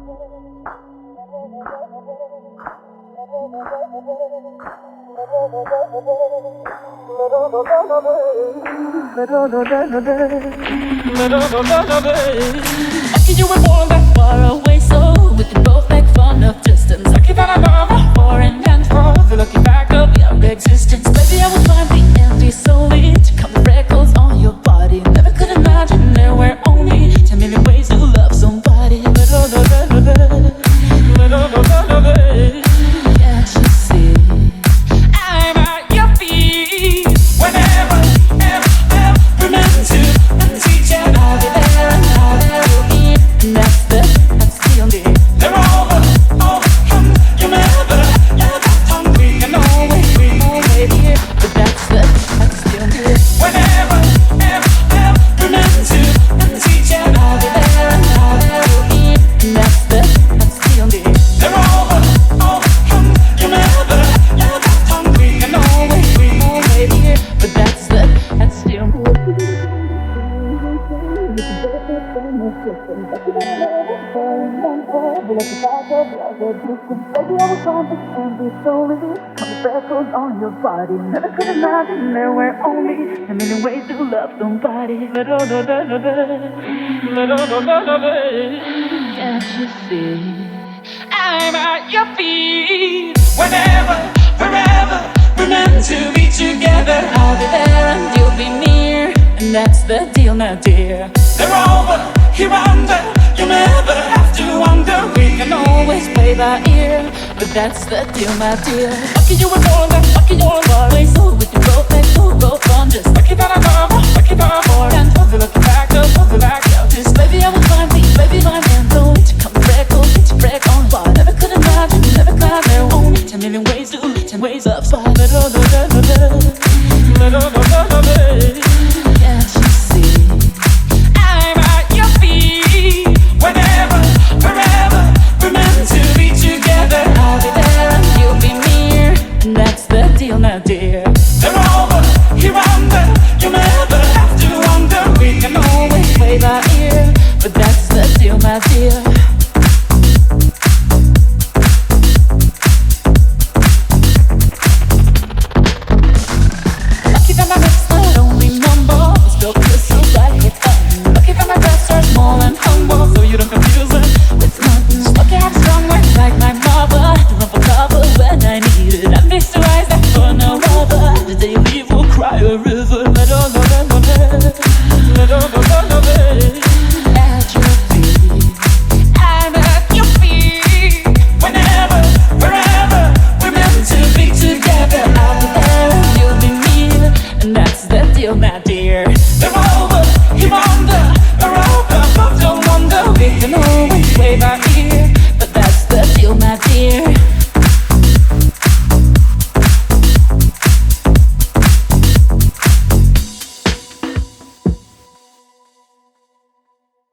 Lucky you were born that far away, so we can both make fun of distance. Lucky that I love for and meant for the lucky fact of your existence. Maybe I will find the empty solely to come the freckles on your body. Never could imagine there were only 10 million ways to love somebody. Can't you see? I'm at your feet. Whenever, ever meant to teach you, I'll be there and I'll be. And that's the only. They're over, you never hungry. And always here, but that's the only. Whenever, ever meant to teach you, I'll be there and I'll be. And that's the only. They're over, you never hungry. And always here, but that's the only. On your body, never could imagine there were only a million ways to love somebody. Can't you see? I'm at your feet. Whenever, forever, we're meant to be together. I'll be there and you'll be near, and that's the deal, my dear. They're over, here under. You never have to wonder. We can always play by ear, but that's the deal, my dear. Lucky you were born that, lucky you're always so we can both make both fun. Just lucky that I love, lucky that I'm born. And for the lucky factor, for the lack of this, maybe I will find me, maybe my man though. To come freckles, get your freck on. But I never could imagine, never could there only 10 million ways to, 10 ways of fun. Can't you see? I'm at your feet. Whenever, forever, we're meant to be together. I'll be there and you'll be near, and that's the deal, my dear. They're over, here under. You never have to wonder. We can always play by ear, but that's the deal, my dear.